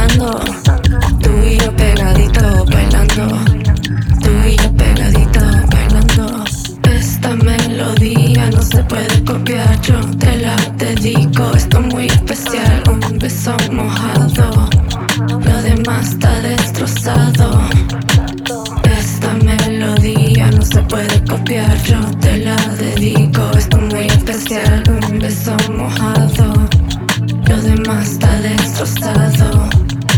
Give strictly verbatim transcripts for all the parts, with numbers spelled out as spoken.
besando, tú y yo pegadito bailando, tú y yo pegadito bailando. Esta melodía no se puede copiar, yo te la dedico. Esto muy especial, un beso mojado, lo demás está destrozado. Esta melodía no se puede copiar, yo te la dedico. Esto muy especial, un beso mojado, lo demás está destrozado.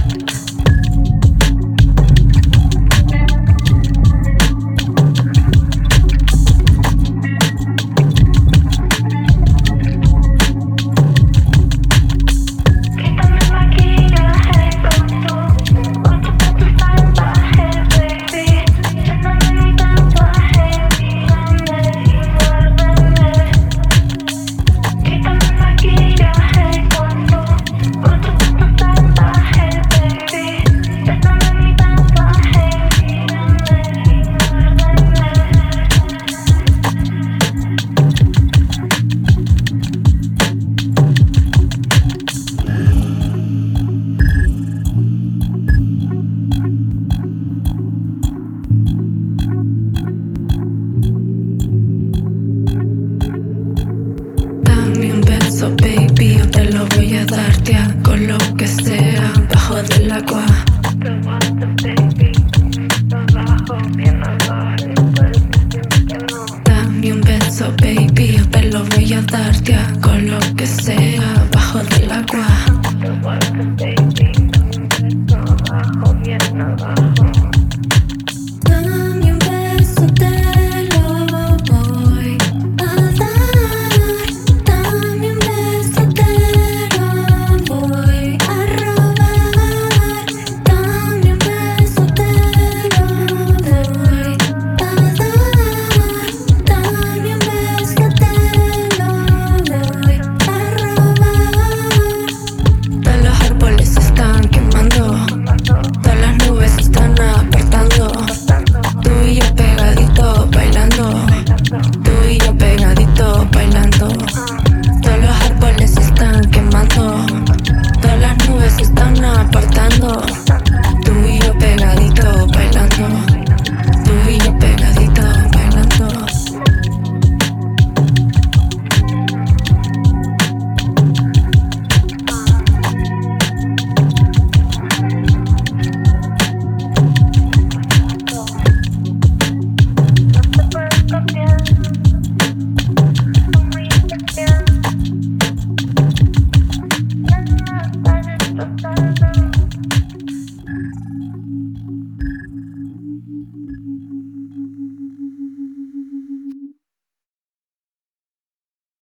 So baby, yo te lo voy a dar, te hago lo que sea bajo del agua.